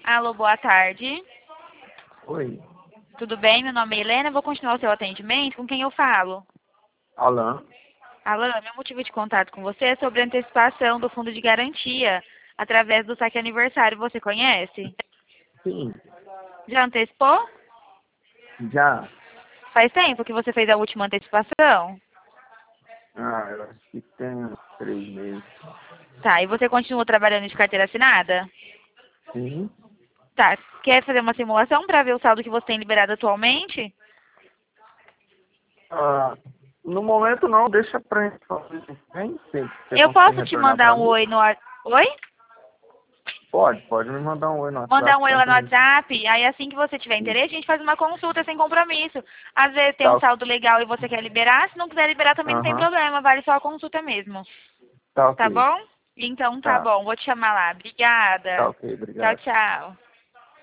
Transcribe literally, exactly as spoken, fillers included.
Alô, boa tarde. Oi, Tudo bem? Meu nome é Helena. Vou continuar o seu atendimento. Com quem eu falo? Alan. Alan, meu motivo de contato com você é sobre a antecipação do fundo de garantia através do saque aniversário. Você conhece? Sim, Já antecipou? já. Faz tempo que você fez a última antecipação? Ah, eu acho que tem uns três meses. Tá, e você continua trabalhando de carteira assinada? Sim. Tá, quer fazer uma simulação para ver o saldo que você tem liberado atualmente? Ah, no momento não, deixa pra gente fazer isso. Hein? Sim, você Eu consegue posso te retornar mandar pra um mim? oi no... ar- Oi? Pode, pode me mandar um oi no Mandar WhatsApp, um oi sem lá no problema. WhatsApp, aí assim que você tiver Sim. interesse, a gente faz uma consulta sem compromisso. Às vezes tem Tá, um ok. saldo legal e você quer liberar, se não quiser liberar também não tem Aham. problema, vale só a consulta mesmo. Tá Tá ok. bom? Então tá Tá. bom, vou te chamar lá. Tá Obrigada. ok, Tchau, obrigado. tchau.